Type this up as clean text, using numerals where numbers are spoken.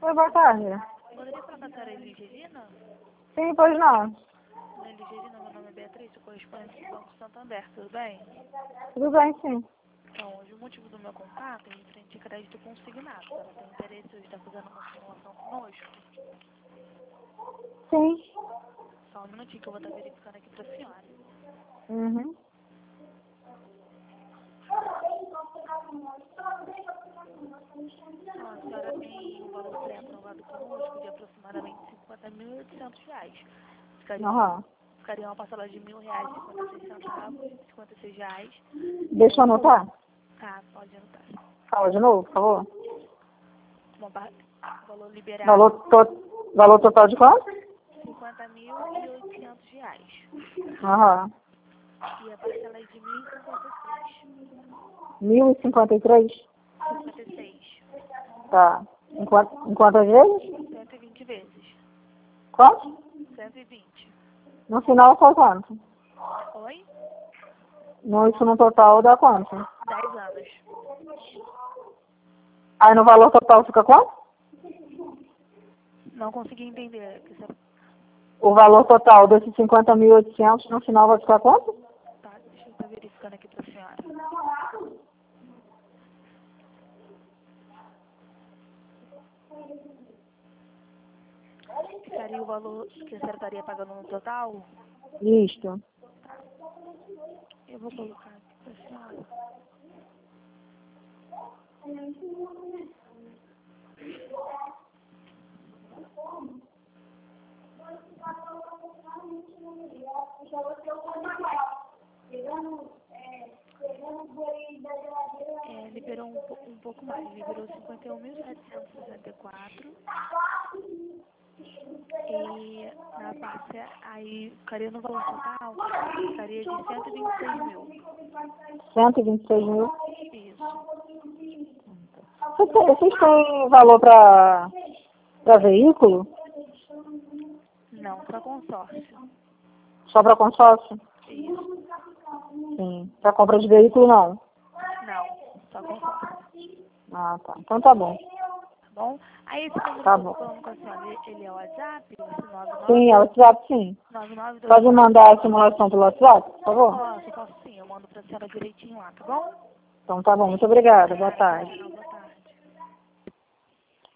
Oi, boa tarde. Poderia falar com a senhora Elis Regina? Sim, pois não. Elis Regina, meu nome é Beatriz, eu correspondente do Banco Santander, tudo bem? Tudo bem, sim. Então, hoje o motivo do meu contato é referente a crédito consignado. A senhora tem interesse hoje de estar fazendo uma simulação conosco? Sim. Só um minutinho que eu vou estar verificando aqui para a senhora. Uhum. Então, a senhora tem um valor pré-aprovado conosco de aproximadamente R$ 50.800. Ficaria uma parcela de R$ 1.000,56, R$ 56. Deixa eu anotar. Tá, pode anotar. Fala de novo, por favor. Valor liberado. Valor total de quanto? R$ 50.800. Aham. E a parcela é de R$ 1.056. 1.053? 56. Tá. Em quantas vezes? 120 vezes. Quanto? 120. No final sai quanto? Oi? Isso no total dá quanto? 10 anos. Aí no valor total fica quanto? Não consegui entender. O valor total desses 50.800 no final vai ficar quanto? Tá, deixa eu estar verificando aqui para a senhora. Ficaria o valor que a senhora estaria pagando no total? Isto. Tá. Eu vou colocar aqui para a senhora. Liberou um pouco mais, liberou 51.764 e na parte aí ficaria no valor total, ficaria de 126 mil. 126 mil. Isso. Vocês têm valor para veículo? Não, para consórcio. Só para consórcio? Isso. Sim. Para compra de veículo, não? Não, só consórcio. Ah, tá. Então tá bom. Tá bom? Aí esse número Tá que eu bom. tô falando com a senhora, ele é o WhatsApp? Esse 99? Sim, é o WhatsApp, sim. 99 Pode mandar a simulação pelo WhatsApp, por favor? Posso sim, eu mando pra senhora direitinho lá, tá bom? Então tá bom. Muito obrigada. Boa tarde. Tchau, boa tarde.